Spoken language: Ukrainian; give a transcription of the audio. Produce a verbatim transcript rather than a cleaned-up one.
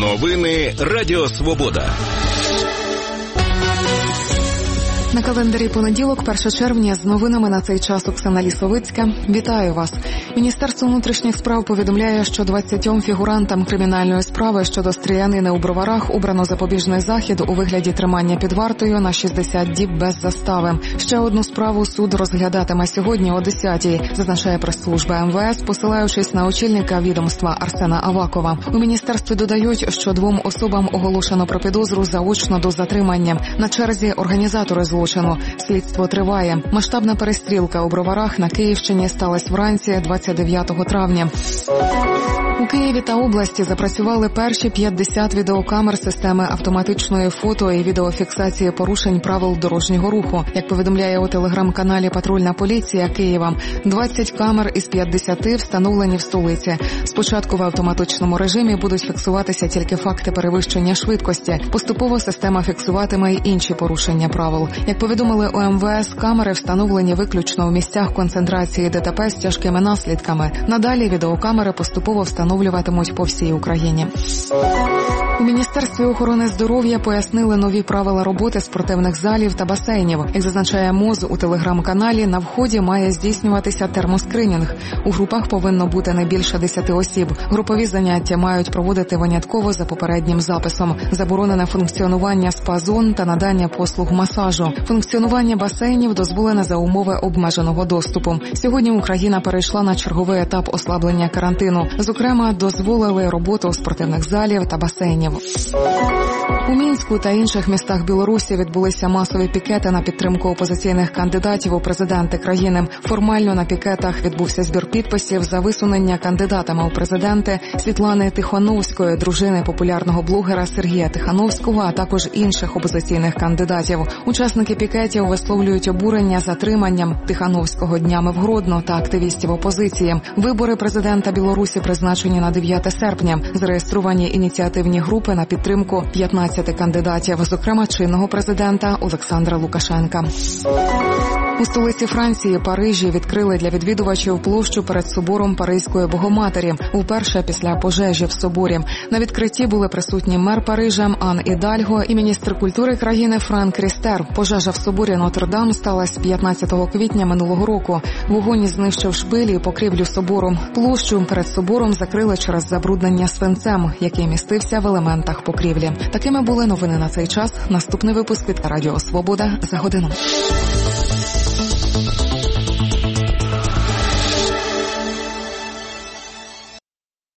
Новини Радіо Свобода. На календарі понеділок, перше червня, з новинами на цей час Оксана Лісовицька. Вітаю вас. Міністерство внутрішніх справ повідомляє, що двадцятьом фігурантам кримінальної справи щодо стрілянини у Броварах обрано запобіжний захід у вигляді тримання під вартою на шістдесят діб без застави. Ще одну справу суд розглядатиме сьогодні о десятій, зазначає прес-служба ем ве ес, посилаючись на очільника відомства Арсена Авакова. У міністерстві додають, що двом особам оголошено про підозру заочно до затримання. На черзі організатори злочину. Слідство триває. Масштабна перестрілка у Броварах на Київщині сталася вранці двадцять дев'ятого травня. У Києві та області запрацювали перші п'ятдесят відеокамер системи автоматичної фото- і відеофіксації порушень правил дорожнього руху. Як повідомляє у телеграм-каналі «Патрульна поліція Києва», двадцять камер із п'ятдесяти встановлені в столиці. Спочатку в автоматичному режимі будуть фіксуватися тільки факти перевищення швидкості. Поступово система фіксуватиме й інші порушення правил. Як повідомили у ем ве ес, камери встановлені виключно в місцях концентрації де те пе з тяжкими наслідками. Надалі відеокамери поступово встановлюватимуть по всій Україні. У Міністерстві охорони здоров'я пояснили нові правила роботи спортивних залів та басейнів. Як зазначає МОЗ у телеграм-каналі, на вході має здійснюватися термоскринінг. У групах повинно бути не більше десяти осіб. Групові заняття мають проводити винятково за попереднім записом. Заборонене функціонування спа-зон та надання послуг масажу. Функціонування басейнів дозволене за умови обмеженого доступу. Сьогодні Україна перейшла на черговий етап ослаблення карантину. Зокрема, дозволили роботу спортивних залів та басейнів. У Мінську та інших містах Білорусі відбулися масові пікети на підтримку опозиційних кандидатів у президенти країни. Формально на пікетах відбувся збір підписів за висунення кандидатами у президенти Світлани Тихановської, дружини популярного блогера Сергія Тихановського, а також інших опозиційних кандидатів. Учасники пікетів висловлюють обурення затриманням Тихановського днями в Гродно та активістів опозиції. Вибори президента Білорусі призначені на дев'яте серпня. Зареєстровані ініціативні групи на підтримку п'ятнадцяти кандидатів, зокрема чинного президента Олександра Лукашенка. У столиці Франції, Парижі, відкрили для відвідувачів площу перед собором Паризької Богоматері, вперше після пожежі в соборі. На відкритті були присутні мер Парижа Ан Ідальго і міністр культури країни Франк Рістер. Пожежа в соборі Нотр-Дам сталася п'ятнадцятого квітня минулого року. Вогонь знищив шпилі і покрівлю собору. Площу перед собором закрили через забруднення свинцем, який містився в елементах покрівлі. Такими були новини на цей час. Наступний випуск від Радіо Свобода за годину.